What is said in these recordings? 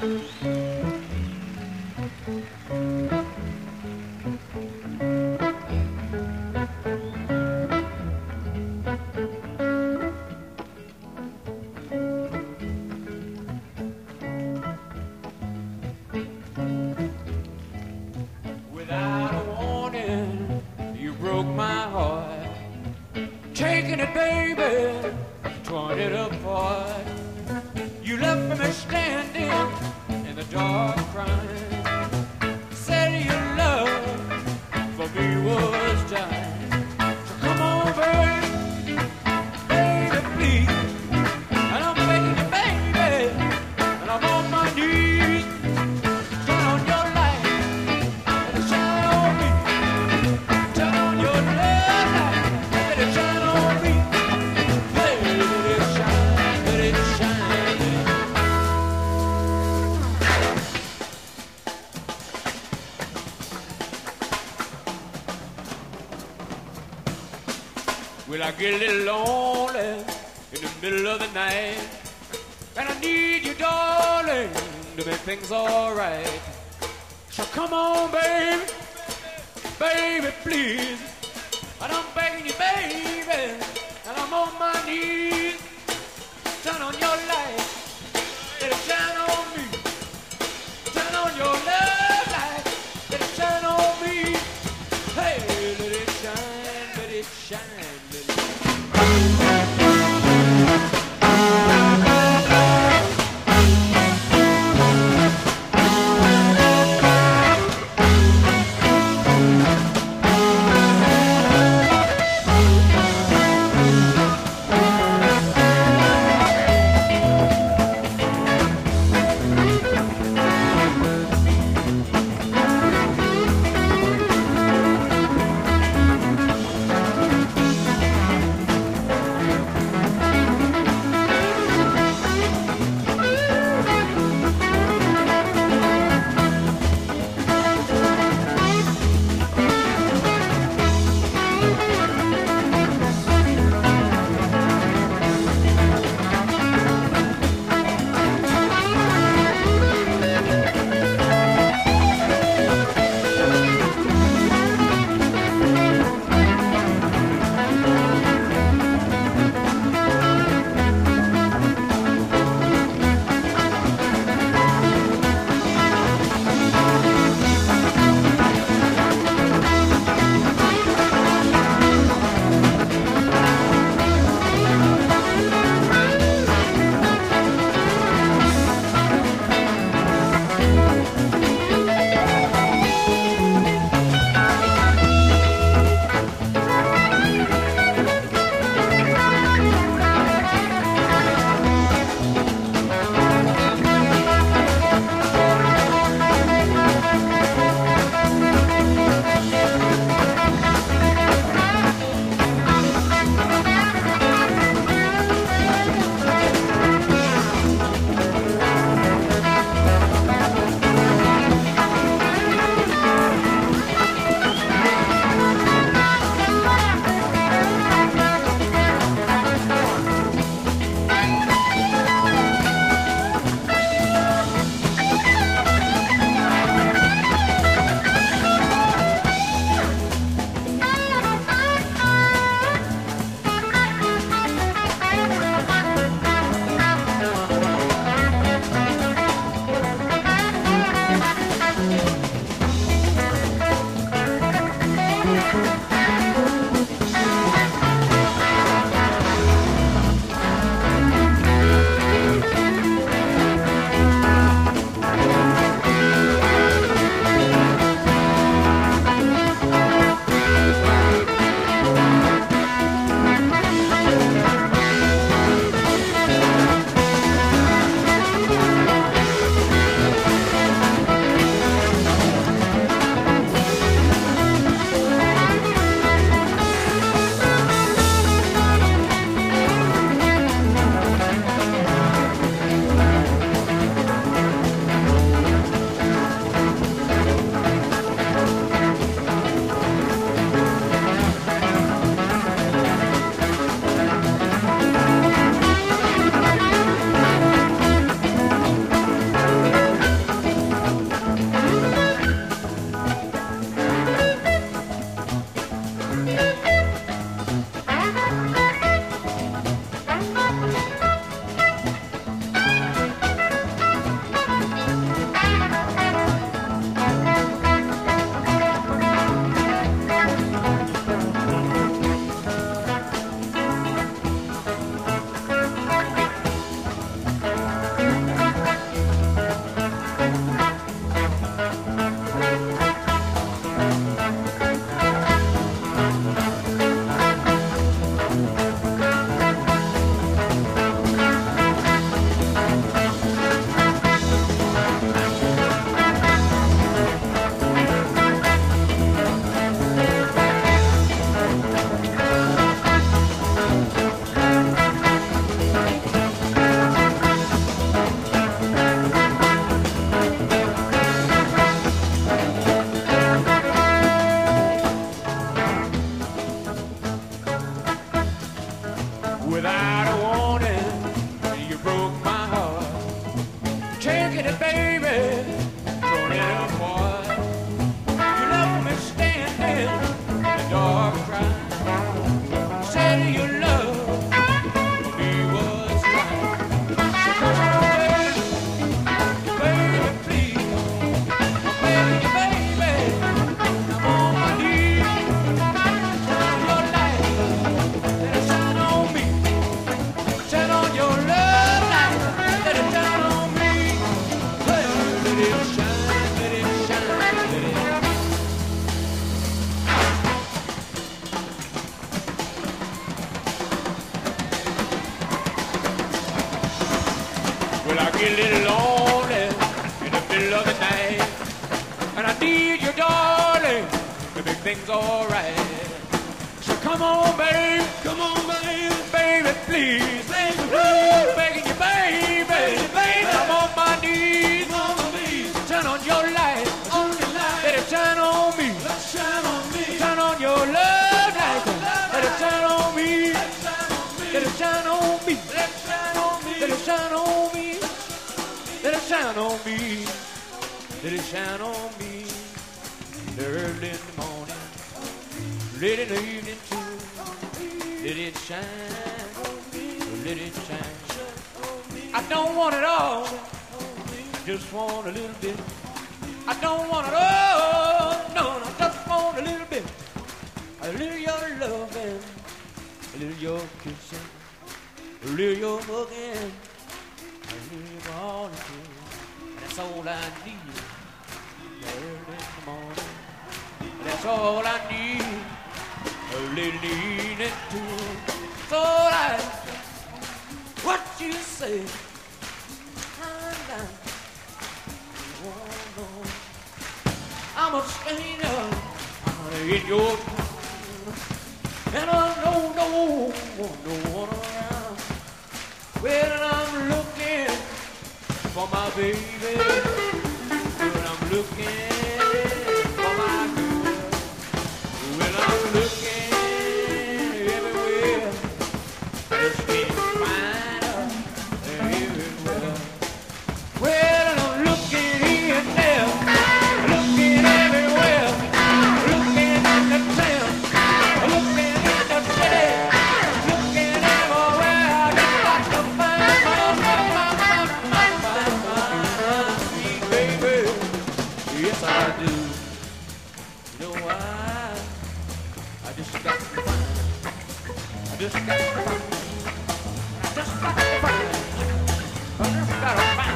Without a warning, you broke my heart. Taking it, baby, torn it apart. You left me standing in the dark crying. Said your love for me was dying. So come on, baby, baby, please. And I'm begging you, baby, and I'm on my knees. Turn on your light and it shine on me. Turn on your love light and it shine on me. Let it shine, let it shine. Well, I get a little lonely in the middle of the night, and I need you, darling, to make things alright. So come on, baby, baby, please. And I'm begging you, baby, and I'm on my knees. Turn on your light, let it shine on me. Turn on your love light, let it shine on me. Hey, let it shine, let it shine, let it shine. Well, I get a little lonely in the middle of the night, and I need you, darling, to make things alright. So come on, babe, baby, please, begging you, baby, I'm on my knees, turn on your light, let it shine on me, turn on your love light, let it shine on me, let it shine on me, let it shine on me, let it shine on me, let it shine on me, early in the morning, late in the evening too, let it shine, let it shine. I don't want it all, just want a little bit. I don't want it all, no, I just want a little bit. A little your loving, a little your kissing, a little your hugging, a little your calling. That's all I need. Early in the morning, that's all I need. A little evening too. So what you say? I'm a stranger in your town, and I know no one around. Well, I'm looking for my baby, well, I'm looking for my girl. Well, I'm looking everywhere, just can't find her everywhere. Well, I'm looking here and there, looking everywhere, looking in the town, looking in the city, looking everywhere. I just got to find my sweet baby. Yes, I do. You know why? I just got to find. I just got to find. I just got to find. I just got to find.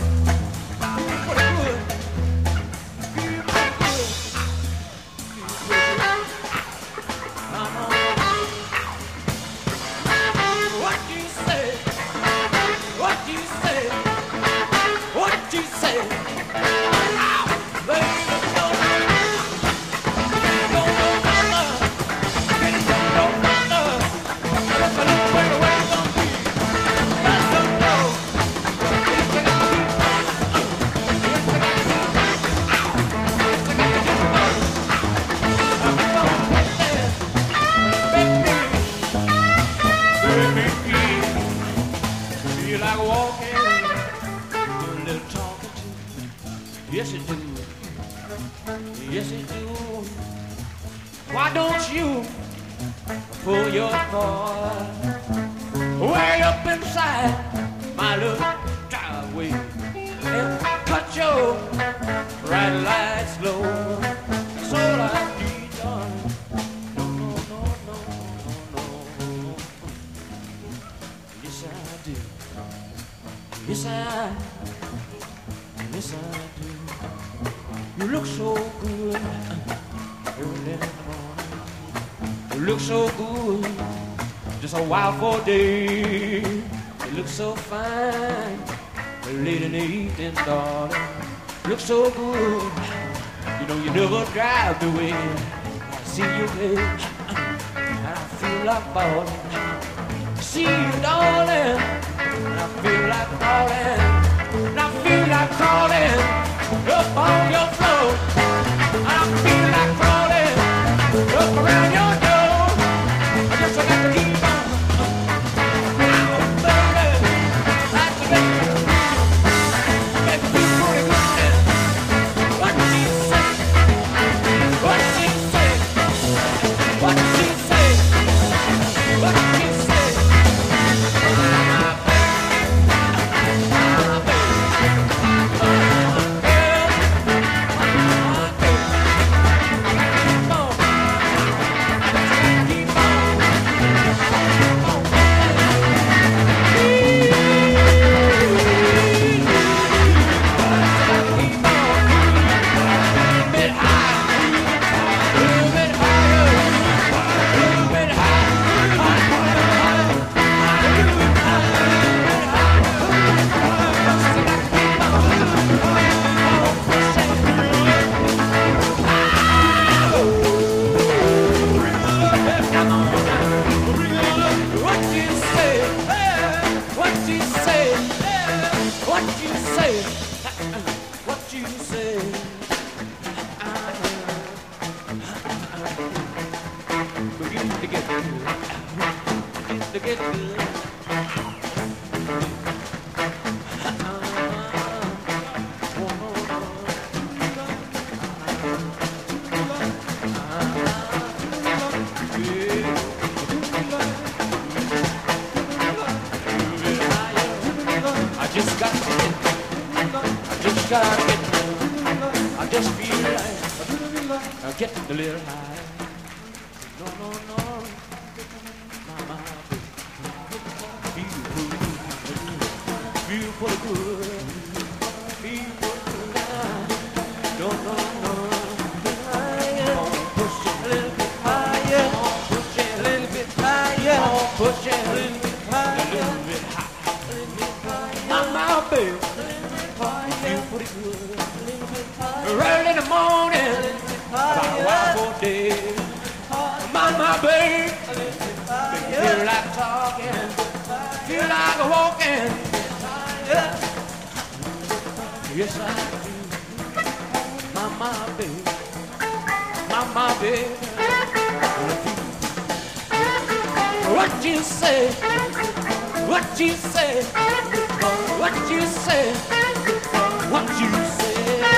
Yes, it do. Yes, it do. Why don't you pull your heart way up inside my little driveway and cut your bright lights low? That's all I need, darling. No, no, no, no, no, no. Yes, I do. Yes, I do. You look so good early in the morning. You look so good, just a while for a day. You look so fine late in the evening, darling. You look so good, you know you never drive me away. I see you, babe, and I feel like balling. See you, darling, and I feel like falling. And I feel like crawling up on your floor. And I feel like crawling up around your door. I guess I got to keep on. Oh, baby, that's the baby. It feels pretty good. What she say? What she say? What she say? What she say? My baby, my baby. say? What you say? Begin to get good. Begin to get good. I just feel like getting a little high. No, no, no, mama, feel good, feel good. No, no, no, push it a little bit higher, push it a little bit higher, push it a little bit higher, a little bit higher, mama, baby. Pretty good. Early in the morning, about a while for day. My babe, feel like talking, feel like walking. Yes, I do. My babe. What you say? What you say? What you say? What you say?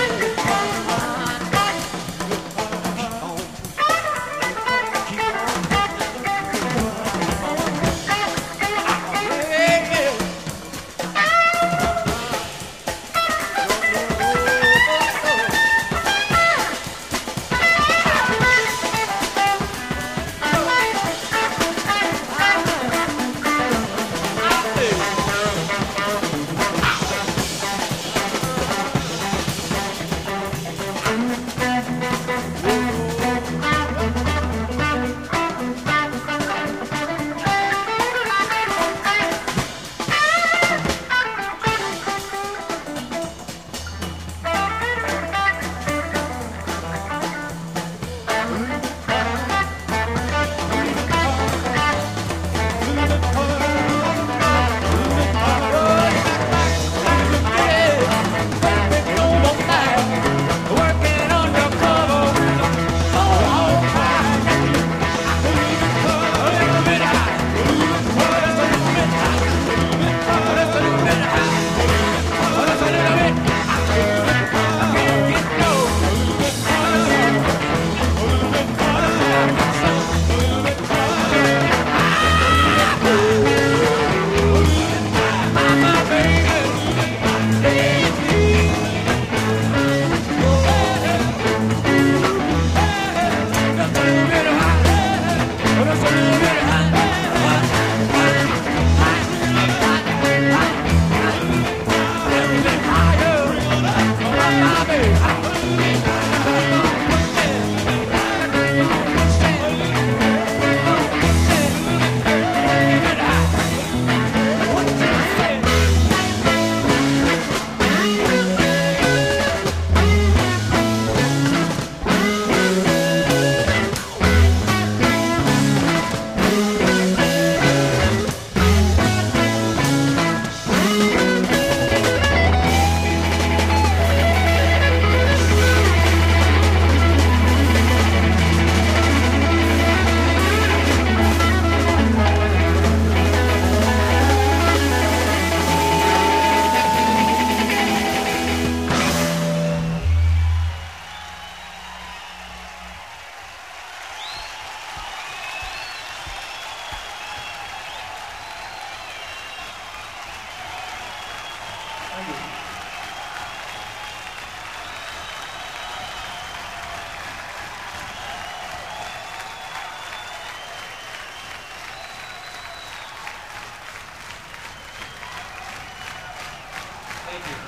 Thank you.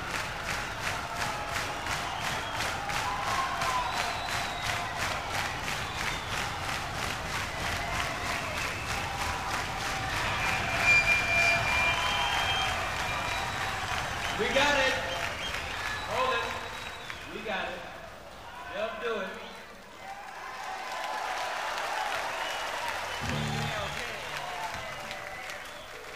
We got it.